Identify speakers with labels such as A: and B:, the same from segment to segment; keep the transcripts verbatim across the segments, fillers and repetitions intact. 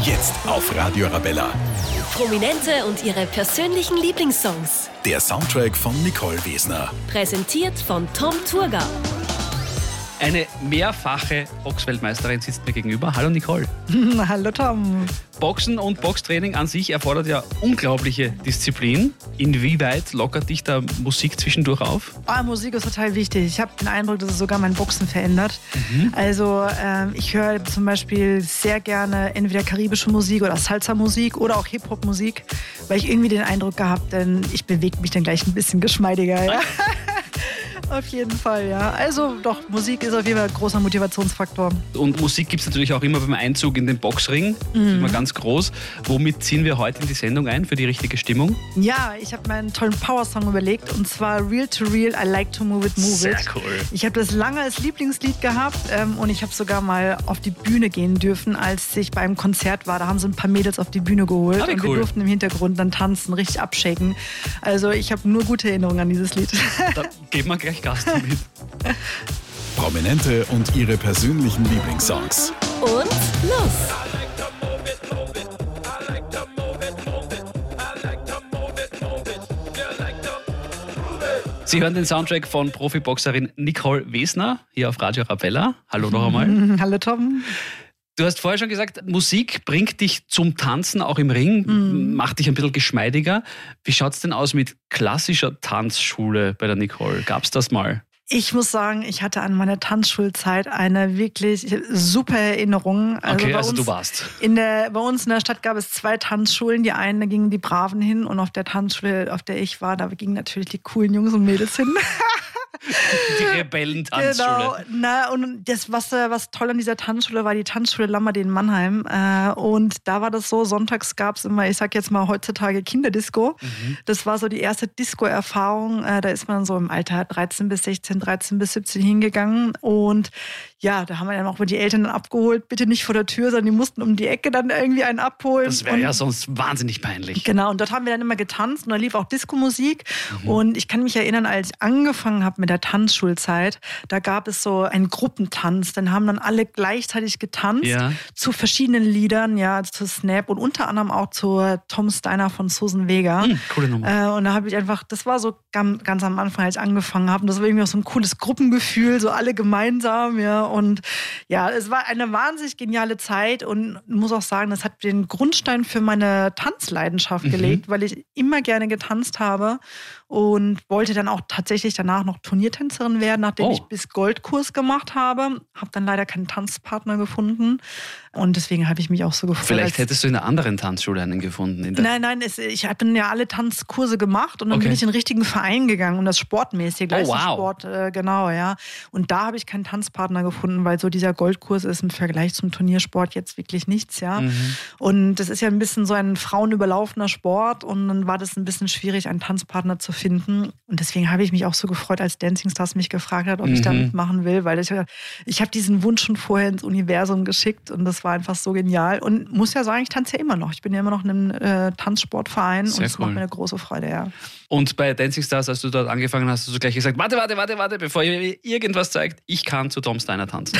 A: Jetzt auf Radio Arabella.
B: Prominente und ihre persönlichen Lieblingssongs.
A: Der Soundtrack von Nicole Wesner.
B: Präsentiert von Tom Thurgau.
C: Eine mehrfache Boxweltmeisterin sitzt mir gegenüber. Hallo Nicole.
D: Hallo Tom.
C: Boxen und Boxtraining an sich erfordert ja unglaubliche Disziplin. Inwieweit lockert dich da Musik zwischendurch auf?
D: Oh, Musik ist total wichtig. Ich habe den Eindruck, dass es sogar mein Boxen verändert. Mhm. Also ähm, ich höre zum Beispiel sehr gerne entweder karibische Musik oder Salsa-Musik oder auch Hip-Hop-Musik, weil ich irgendwie den Eindruck gehabt, denn ich bewege mich dann gleich ein bisschen geschmeidiger. Ja? Auf jeden Fall, ja. Also doch, Musik ist auf jeden Fall ein großer Motivationsfaktor.
C: Und Musik gibt es natürlich auch immer beim Einzug in den Boxring. Das
D: Mhm.
C: ist immer ganz groß. Womit ziehen wir heute in die Sendung ein für die richtige Stimmung?
D: Ja, ich habe mir einen tollen Power-Song überlegt und zwar Real to Real, I Like to Move It, Move
C: Sehr
D: It.
C: cool.
D: Ich habe das lange als Lieblingslied gehabt ähm, und ich habe sogar mal auf die Bühne gehen dürfen, als ich beim Konzert war. Da haben sie ein paar Mädels auf die Bühne geholt
C: Ah, wie
D: und wir
C: cool.
D: durften im Hintergrund dann tanzen, richtig abshaken. Also ich habe nur gute Erinnerungen an dieses Lied.
C: Da geben wir gleich Gas damit.
A: Prominente und ihre persönlichen Lieblingssongs.
B: Und los!
C: Sie hören den Soundtrack von Profiboxerin Nicole Wesner hier auf Radio Arabella. Hallo noch einmal.
D: Hallo Tom.
C: Du hast vorher schon gesagt, Musik bringt dich zum Tanzen, auch im Ring,
D: Mhm.
C: macht dich ein bisschen geschmeidiger. Wie schaut es denn aus mit klassischer Tanzschule bei der Nicole? Gab es das mal?
D: Ich muss sagen, ich hatte an meiner Tanzschulzeit eine wirklich super Erinnerung.
C: Okay,
D: bei
C: also
D: uns
C: du warst.
D: In der, bei uns in der Stadt gab es zwei Tanzschulen. Die eine gingen die Braven hin und auf der Tanzschule, auf der ich war, da gingen natürlich die coolen Jungs und Mädels hin.
C: Die Rebellentanzschule.
D: Genau. Na, und das, was, äh, was toll an dieser Tanzschule war, die Tanzschule Lammerdin in Mannheim. Äh, und da war das so, sonntags gab es immer, ich sag jetzt mal heutzutage Kinderdisco.
C: Mhm.
D: Das war so die erste Disco-Erfahrung. Äh, da ist man so im Alter dreizehn bis sechzehn, dreizehn bis siebzehn hingegangen. Und ja, da haben wir dann auch die Eltern dann abgeholt. Bitte nicht vor der Tür, sondern die mussten um die Ecke dann irgendwie einen abholen.
C: Das wäre
D: Und
C: ja sonst wahnsinnig peinlich.
D: Genau, und dort haben wir dann immer getanzt und da lief auch Disco-Musik.
C: Mhm.
D: Und ich kann mich erinnern, als ich angefangen habe mit der Tanzschulzeit, da gab es so einen Gruppentanz. Dann haben dann alle gleichzeitig getanzt
C: Ja.
D: zu verschiedenen Liedern, ja, zu Snap und unter anderem auch zu Tom Steiner von Susan Vega.
C: Hm, coole Nummer.
D: Äh, und da habe ich einfach, das war so ganz, ganz am Anfang, als ich angefangen habe. Und das war irgendwie auch so ein cooles Gruppengefühl, so alle gemeinsam, ja. Und ja, es war eine wahnsinnig geniale Zeit und ich muss auch sagen, das hat den Grundstein für meine Tanzleidenschaft
C: Mhm.
D: gelegt, weil ich immer gerne getanzt habe und wollte dann auch tatsächlich danach noch Turniertänzerin werden, nachdem
C: Oh.
D: ich bis Goldkurs gemacht habe. Habe dann leider keinen Tanzpartner gefunden und deswegen habe ich mich auch so gefreut.
C: Vielleicht
D: als-
C: hättest du in einer anderen Tanzschule einen gefunden. In der
D: Nein, nein, es, ich habe dann ja alle Tanzkurse gemacht und dann
C: Okay.
D: bin ich in den richtigen Verein gegangen und das sportmäßig,
C: Oh, wow.
D: Leistungssport, äh, genau, ja. Und da habe ich keinen Tanzpartner gefunden, weil so dieser Goldkurs ist im Vergleich zum Turniersport jetzt wirklich nichts, ja.
C: Mhm.
D: Und das ist ja ein bisschen so ein frauenüberlaufener Sport und dann war das ein bisschen schwierig, einen Tanzpartner zu finden. Und deswegen habe ich mich auch so gefreut, als Dancing Stars mich gefragt hat, ob ich
C: Mhm.
D: da mitmachen will, weil ich, ich habe diesen Wunsch schon vorher ins Universum geschickt und das war einfach so genial. Und muss ja sagen, ich tanze ja immer noch. Ich bin ja immer noch in einem äh, Tanzsportverein
C: Sehr
D: und es
C: cool.
D: macht mir eine große Freude, ja.
C: Und bei Dancing Stars, als du dort angefangen hast, hast du gleich gesagt, warte, warte, warte, warte, bevor ihr mir irgendwas zeigt, ich kann zu Tom Steiner tanzen.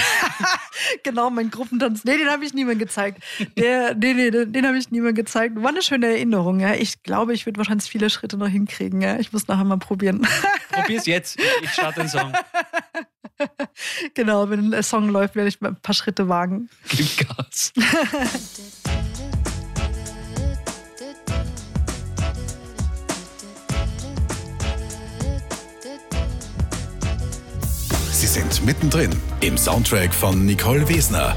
D: Genau, mein Gruppentanz. Nee, den habe ich niemandem gezeigt. Der, nee, nee, den, den habe ich niemandem gezeigt. War eine schöne Erinnerung, ja. Ich glaube, ich würde wahrscheinlich viele Schritte noch hinkriegen, ja. Ich muss nachher mal probieren.
C: Probier's jetzt, ich, ich starte den Song.
D: Genau, wenn ein Song läuft, werde ich mal ein paar Schritte wagen.
C: Gib Gas.
A: Sie sind mittendrin im Soundtrack von Nicole Wesner.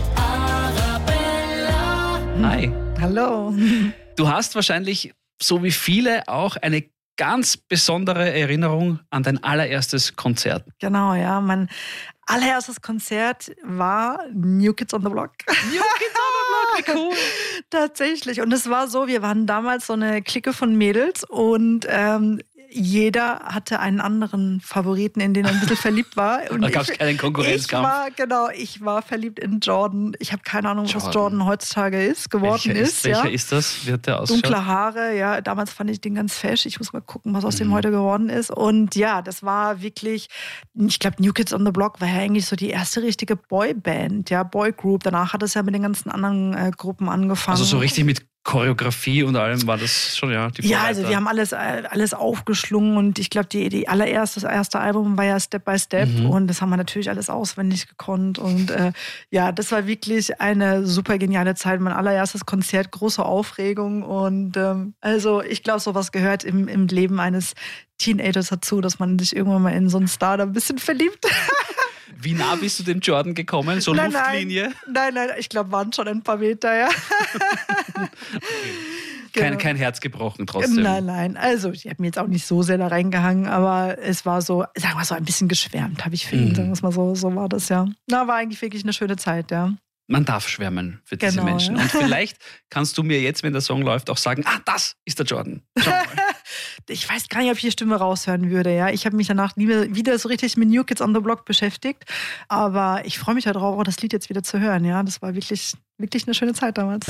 C: Hi.
D: Hallo.
C: Du hast wahrscheinlich, so wie viele, auch eine ganz besondere Erinnerung an dein allererstes Konzert.
D: Genau, ja. Mein allererstes Konzert war New Kids on the Block.
C: New Kids on the Block, wie cool.
D: Tatsächlich. Und es war so, wir waren damals so eine Clique von Mädels und ähm, jeder hatte einen anderen Favoriten, in den er ein bisschen verliebt war. Und
C: da gab es keinen Konkurrenzkampf.
D: Ich war, genau, ich war verliebt in Jordan. Ich habe keine Ahnung,
C: Jordan.
D: was Jordan heutzutage ist, geworden
C: welcher
D: ist.
C: ist. Welcher
D: ja.
C: ist das? Wie hat der ausschaut?
D: Dunkle Haare, ja. Damals fand ich den ganz fesch. Ich muss mal gucken, was aus
C: Mhm.
D: dem heute geworden ist. Und ja, das war wirklich, ich glaube, New Kids on the Block war ja eigentlich so die erste richtige Boyband, ja, Boygroup. Danach hat es ja mit den ganzen anderen äh, Gruppen angefangen.
C: Also so richtig mit Choreografie und allem war das schon, ja, die
D: Ja,
C: Vorreiter.
D: also wir haben alles, alles aufgeschlungen und ich glaube, die, die allererste, das erste Album war ja Step by Step
C: Mhm.
D: und das haben wir natürlich alles auswendig gekonnt und äh, ja, das war wirklich eine super geniale Zeit. Mein allererstes Konzert, große Aufregung und ähm, also ich glaube, sowas gehört im, im Leben eines Teenagers dazu, dass man sich irgendwann mal in so einen Star da ein bisschen verliebt.
C: Wie nah bist du dem Jordan gekommen? So
D: Nein,
C: Luftlinie?
D: Nein, nein, ich glaube, waren schon ein paar Meter, ja.
C: Kein,
D: Genau.
C: kein Herz gebrochen trotzdem.
D: Nein, nein. Also, ich habe mir jetzt auch nicht so sehr da reingehangen, aber es war so, sagen wir so, ein bisschen geschwärmt habe ich für ihn,
C: Mhm.
D: sagen wir es mal so. So war das, ja. Na, war eigentlich wirklich eine schöne Zeit, ja.
C: Man darf schwärmen für diese
D: Genau,
C: Menschen.
D: ja.
C: Und vielleicht kannst du mir jetzt, wenn der Song läuft, auch sagen, ah, das ist der Jordan. Schau mal.
D: Ich weiß gar nicht, ob ich die Stimme raushören würde, ja. Ich habe mich danach nie mehr wieder so richtig mit New Kids on the Block beschäftigt, aber ich freue mich darauf, auch das Lied jetzt wieder zu hören, ja. Das war wirklich, wirklich eine schöne Zeit damals.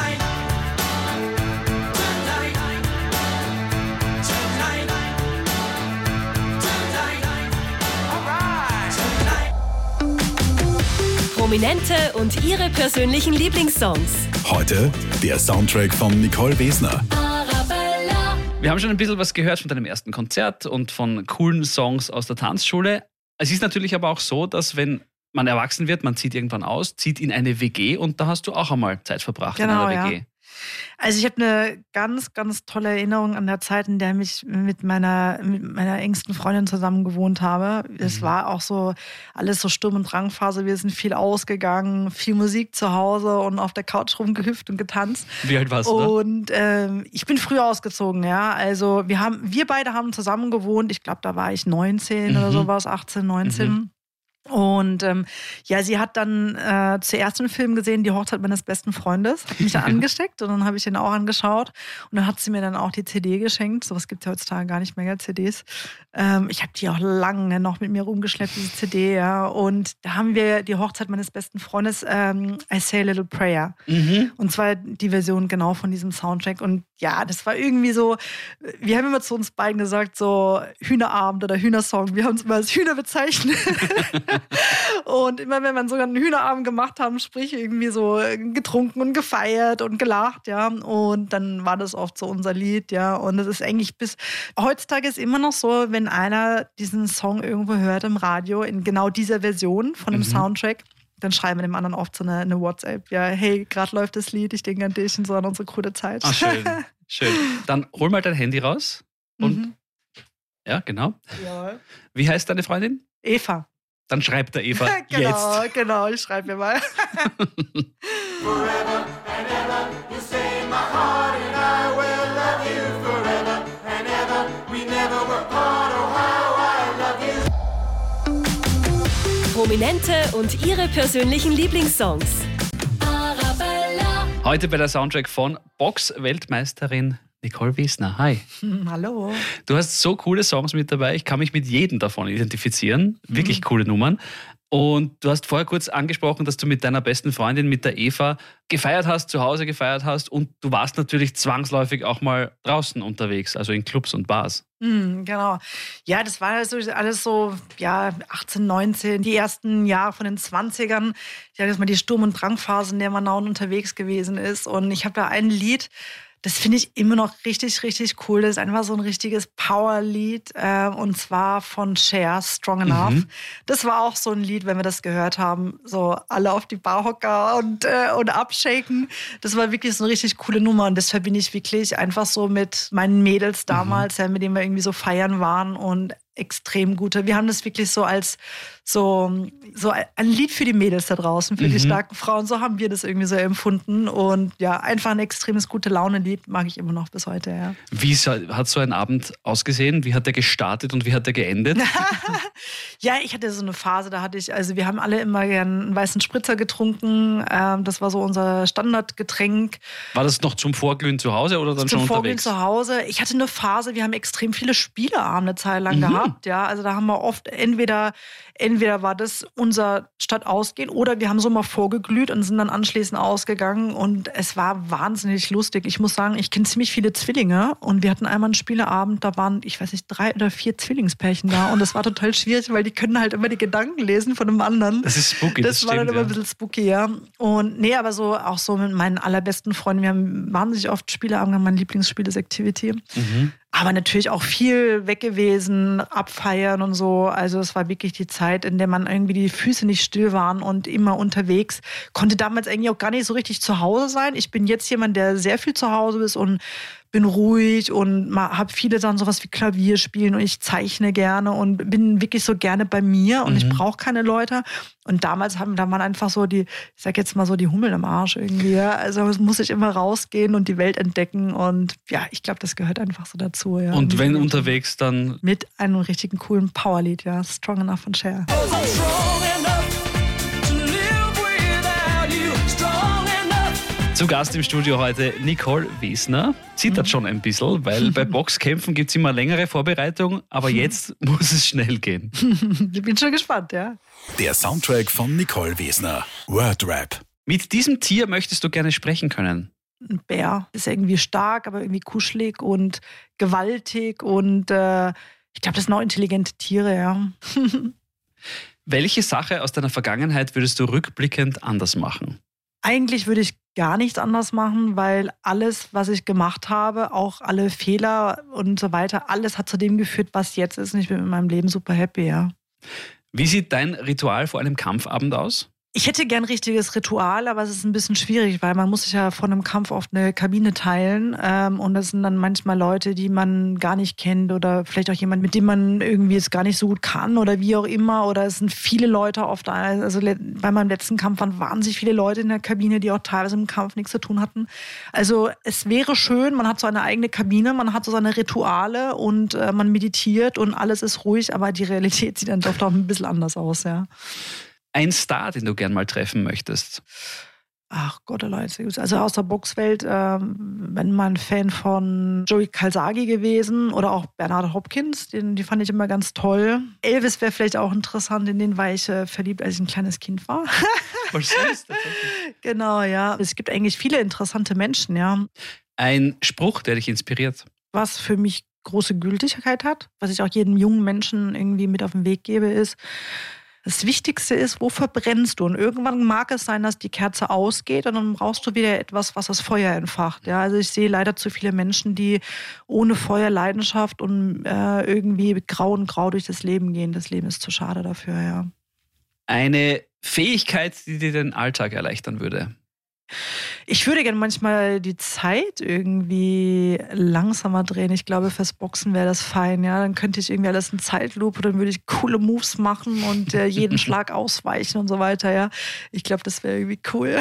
B: Prominente und ihre persönlichen Lieblingssongs.
A: Heute der Soundtrack von Nicole Wesner.
C: Wir haben schon ein bisschen was gehört von deinem ersten Konzert und von coolen Songs aus der Tanzschule. Es ist natürlich aber auch so, dass wenn man erwachsen wird, man zieht irgendwann aus, zieht in eine W G und da hast du auch einmal Zeit verbracht
D: Genau,
C: in einer W G.
D: ja. Also ich habe eine ganz, ganz tolle Erinnerung an der Zeit, in der ich mit meiner, mit meiner engsten Freundin zusammen gewohnt habe. Es
C: Mhm.
D: war auch so alles so Sturm- und Drangphase. Wir sind viel ausgegangen, viel Musik zu Hause und auf der Couch rumgehüpft und getanzt.
C: Wie alt warst du da?
D: Und ähm, ich bin früh ausgezogen, ja. Also wir haben, wir beide haben zusammen gewohnt. Ich glaube, da war ich neunzehn
C: Mhm.
D: oder sowas, achtzehn, neunzehn.
C: Mhm.
D: Und ähm, ja, sie hat dann äh, zuerst einen Film gesehen, Die Hochzeit meines besten Freundes, hat mich da angesteckt und dann habe ich den auch angeschaut und dann hat sie mir dann auch die C D geschenkt. Sowas gibt es ja heutzutage gar nicht mehr, C Ds. Ähm, ich habe die auch lange noch mit mir rumgeschleppt, diese C D, ja. Und da haben wir Die Hochzeit meines besten Freundes, ähm, I Say a Little Prayer.
C: Mhm.
D: Und zwar die Version genau von diesem Soundtrack. Und ja, das war irgendwie so, wir haben immer zu uns beiden gesagt, so Hühnerabend oder Hühnersong. Wir haben es immer als Hühner bezeichnet. Und immer wenn wir sogar einen Hühnerabend gemacht haben, sprich irgendwie so getrunken und gefeiert und gelacht, ja. Und dann war das oft so unser Lied, ja. Und es ist eigentlich bis heutzutage ist immer noch so, wenn einer diesen Song irgendwo hört im Radio, in genau dieser Version von dem
C: Mhm.
D: Soundtrack, dann schreiben wir dem anderen oft so eine, eine WhatsApp, ja, hey, gerade läuft das Lied, ich denke an dich und so an unsere coole Zeit.
C: Ah, schön, schön. Dann hol mal dein Handy raus. Und
D: Mhm.
C: ja, genau.
D: Ja.
C: Wie heißt deine Freundin?
D: Eva.
C: Dann schreibt der Eva
D: Genau,
C: jetzt.
D: genau, ich schreibe mir mal.
B: Prominente und ihre persönlichen Lieblingssongs. Arabella.
C: Heute bei der Soundtrack von Box-Weltmeisterin Nicole Wesner. Hi.
D: Hm, hallo.
C: Du hast so coole Songs mit dabei. Ich kann mich mit jedem davon identifizieren. Wirklich coole Nummern. Und du hast vorher kurz angesprochen, dass du mit deiner besten Freundin, mit der Eva, gefeiert hast, zu Hause gefeiert hast. Und du warst natürlich zwangsläufig auch mal draußen unterwegs, also in Clubs und Bars.
D: Mhm, genau. Ja, das war also alles so, ja, achtzehn, neunzehn, die ersten Jahre von den zwanzigern. Ich hatte jetzt mal die Sturm- und Drangphase, in der man now unterwegs gewesen ist. Und ich habe da ein Lied, das finde ich immer noch richtig, richtig cool. Das ist einfach so ein richtiges Power-Lied. Äh, und zwar von Cher, Strong Enough.
C: Mhm.
D: Das war auch so ein Lied, wenn wir das gehört haben, so alle auf die Barhocker und, äh, und abshaken. Das war wirklich so eine richtig coole Nummer. Und das verbinde ich wirklich einfach so mit meinen Mädels damals, ja, mit denen wir irgendwie so feiern waren. Und extrem gute. Wir haben das wirklich so als so, so ein Lied für die Mädels da draußen, für
C: Mhm.
D: die starken Frauen. So haben wir das irgendwie so empfunden. Und ja, einfach ein extremes gute Laune-Lied mag ich immer noch bis heute, ja.
C: Wie hat so ein Abend ausgesehen? Wie hat der gestartet und wie hat der geendet?
D: Ja, ich hatte so eine Phase, da hatte ich, also wir haben alle immer gern einen weißen Spritzer getrunken. Ähm, das war so unser Standardgetränk.
C: War das noch zum Vorglühen zu Hause oder dann
D: Zum
C: schon
D: Vorglühen
C: unterwegs?
D: zu Hause. Ich hatte eine Phase, wir haben extrem viele Spieleabende eine Zeit lang
C: Mhm.
D: gehabt. Ja, also da haben wir oft entweder, entweder war das unser Stadtausgehen oder wir haben so mal vorgeglüht und sind dann anschließend ausgegangen und es war wahnsinnig lustig. Ich muss sagen, ich kenne ziemlich viele Zwillinge und wir hatten einmal einen Spieleabend, da waren, ich weiß nicht, drei oder vier Zwillingspärchen da und das war total schwierig, weil die können halt immer die Gedanken lesen von einem anderen.
C: Das ist spooky,
D: Das,
C: das
D: war dann
C: stimmt,
D: immer
C: ja.
D: ein bisschen spooky, ja. Und nee, aber so auch so mit meinen allerbesten Freunden. Wir haben wahnsinnig oft Spieleabend gemacht. Mein Lieblingsspiel ist Activity.
C: Mhm.
D: Aber natürlich auch viel weg gewesen, abfeiern und so. Also es war wirklich die Zeit, in der man irgendwie die Füße nicht still waren und immer unterwegs. Konnte damals eigentlich auch gar nicht so richtig zu Hause sein. Ich bin jetzt jemand, der sehr viel zu Hause ist und bin ruhig und habe viele Sachen, sowas wie Klavier spielen und ich zeichne gerne und bin wirklich so gerne bei mir und
C: Mhm.
D: ich brauche keine Leute. Und damals haben, da waren einfach so die, ich sag jetzt mal so die Hummeln im Arsch irgendwie. Ja. Also muss ich immer rausgehen und die Welt entdecken und ja, ich glaube, das gehört einfach so dazu. Ja.
C: Und wenn
D: Und
C: unterwegs, dann
D: mit einem richtigen coolen Powerlied, ja, Strong Enough von Cher.
C: zu Gast im Studio heute Nicole Wiesner. Zittert schon ein bisschen, weil bei Boxkämpfen gibt es immer längere Vorbereitung, aber jetzt muss es schnell gehen.
D: Ich bin schon gespannt, ja.
A: Der Soundtrack von Nicole Wiesner. Wordrap.
C: Mit diesem Tier möchtest du gerne sprechen können.
D: Ein Bär ist irgendwie stark, aber irgendwie kuschelig und gewaltig und äh, ich glaube, das sind auch intelligente Tiere, ja.
C: Welche Sache aus deiner Vergangenheit würdest du rückblickend anders machen?
D: Eigentlich würde ich gar nichts anders machen, weil alles, was ich gemacht habe, auch alle Fehler und so weiter, alles hat zu dem geführt, was jetzt ist. Und ich bin mit meinem Leben super happy, ja.
C: Wie sieht dein Ritual vor einem Kampfabend aus?
D: Ich hätte gern ein richtiges Ritual, aber es ist ein bisschen schwierig, weil man muss sich ja vor einem Kampf oft eine Kabine teilen. Ähm, und das sind dann manchmal Leute, die man gar nicht kennt oder vielleicht auch jemand, mit dem man irgendwie es gar nicht so gut kann oder wie auch immer. Oder es sind viele Leute oft. Also bei meinem letzten Kampf waren wahnsinnig viele Leute in der Kabine, die auch teilweise im Kampf nichts zu tun hatten. Also es wäre schön, man hat so eine eigene Kabine, man hat so seine Rituale und äh, man meditiert und alles ist ruhig, aber die Realität sieht dann doch auch ein bisschen anders aus, ja.
C: Ein Star, den du gern mal treffen möchtest?
D: Ach Gott, Leute. Also aus der Boxwelt, ähm, bin mal ein Fan von Joey Calzaghe gewesen oder auch Bernard Hopkins, den, die fand ich immer ganz toll. Elvis wäre vielleicht auch interessant, in den war ich äh, verliebt, als ich ein kleines Kind war.
C: Voll süß, tatsächlich.
D: Genau, ja. Es gibt eigentlich viele interessante Menschen, ja.
C: Ein Spruch, der dich inspiriert?
D: Was für mich große Gültigkeit hat, was ich auch jedem jungen Menschen irgendwie mit auf den Weg gebe, ist, das Wichtigste ist, wo verbrennst du? Und irgendwann mag es sein, dass die Kerze ausgeht und dann brauchst du wieder etwas, was das Feuer entfacht. Ja, also ich sehe leider zu viele Menschen, die ohne Feuer, Leidenschaft und äh, irgendwie grau und grau durch das Leben gehen. Das Leben ist zu schade dafür, ja.
C: Eine Fähigkeit, die dir den Alltag erleichtern würde?
D: Ich würde gerne manchmal die Zeit irgendwie langsamer drehen. Ich glaube, fürs Boxen wäre das fein. Ja? Dann könnte ich irgendwie alles in Zeitlupe, dann würde ich coole Moves machen und äh, jeden Schlag ausweichen und so weiter. Ja? Ich glaube, das wäre irgendwie cool.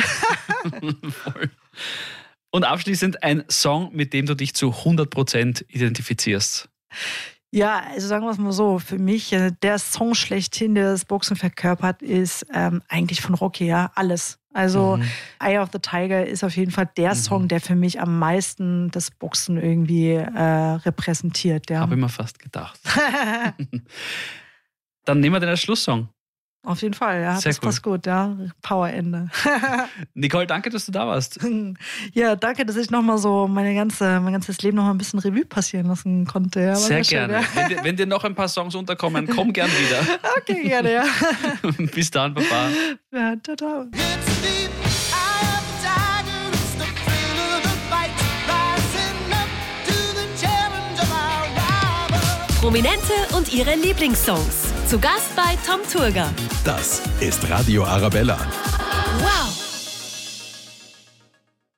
C: Voll. Und abschließend ein Song, mit dem du dich zu hundert Prozent identifizierst.
D: Ja, also sagen wir es mal so, für mich äh, der Song schlechthin, der das Boxen verkörpert, ist ähm, eigentlich von Rocky, ja, alles. Also
C: Mhm.
D: Eye of the Tiger ist auf jeden Fall der
C: Mhm.
D: Song, der für mich am meisten das Boxen irgendwie äh, repräsentiert. Ja.
C: Habe ich mir fast gedacht. Dann nehmen wir den als Schlusssong.
D: Auf jeden Fall, ja,
C: Sehr
D: das
C: cool.
D: passt gut, ja, Powerende.
C: Nicole, danke, dass du da warst.
D: Ja, danke, dass ich nochmal so meine ganze, mein ganzes Leben nochmal ein bisschen Revue passieren lassen konnte. Ja, war
C: Sehr
D: schön,
C: gerne.
D: ja.
C: Wenn, dir, wenn dir noch ein paar Songs unterkommen, komm gern wieder.
D: Okay, gerne, ja.
C: Bis dann, Baba.
D: Ja, ciao.
B: Prominente und ihre Lieblingssongs. Zu Gast bei Tom Turger.
A: Das ist Radio Arabella.
B: Wow!